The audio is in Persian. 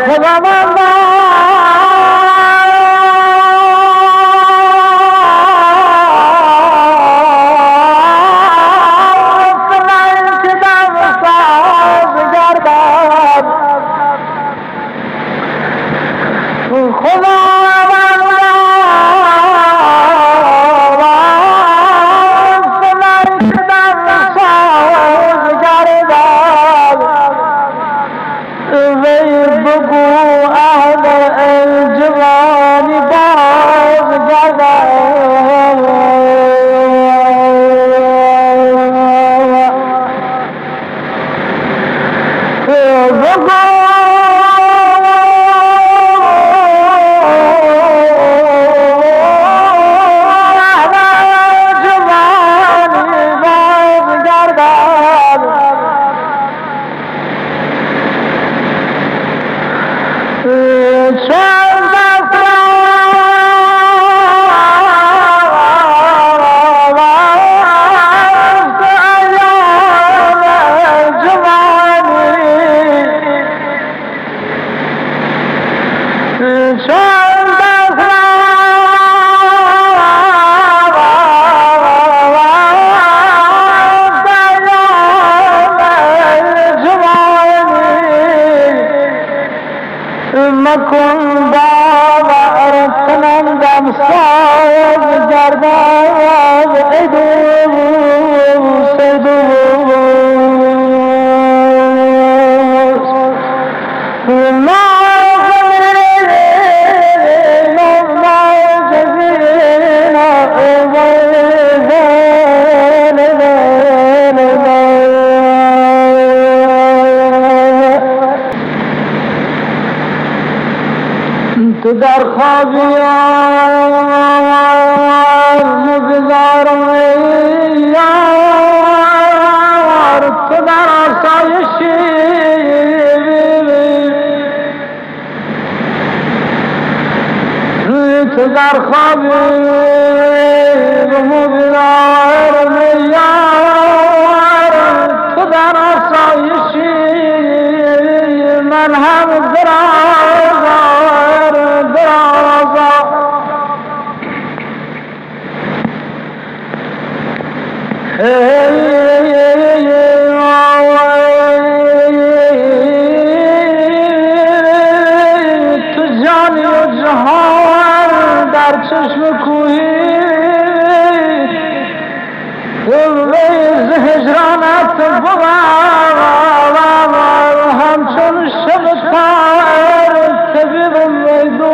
مکن باور کنندم ساز گردد دوست تو در خوابی مگذارم یار تو در آسایشی تو در خوابی مگذارم یار تو در آسایشی من هم تو جانی و جهان در چشم کوهی هجرانت بود